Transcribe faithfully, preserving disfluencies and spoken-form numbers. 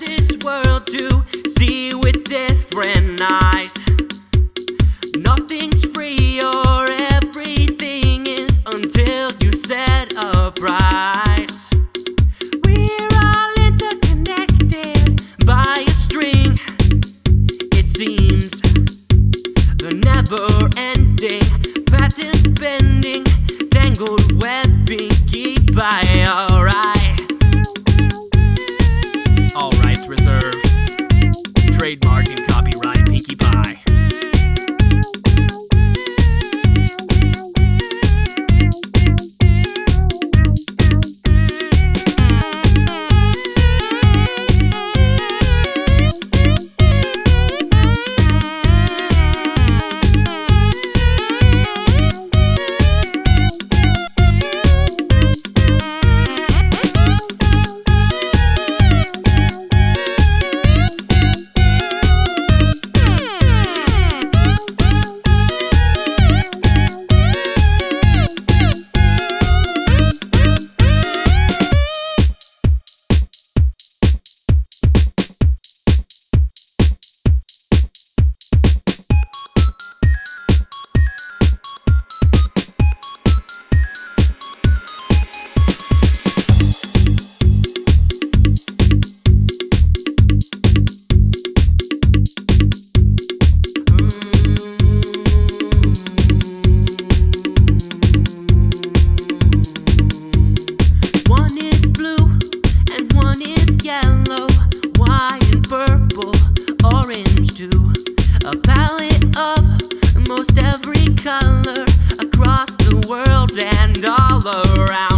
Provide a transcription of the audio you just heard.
this world to see with different eyes. Nothing's free or everything is until you set a price. We're all interconnected by a string. It seems the never-ending, patent-pending, tangled webbing. Keep by alright. All rights reserved. Trademark and copyright Pinkie Pie. Yellow, white and purple, orange too. A palette of most every color across the world and all around.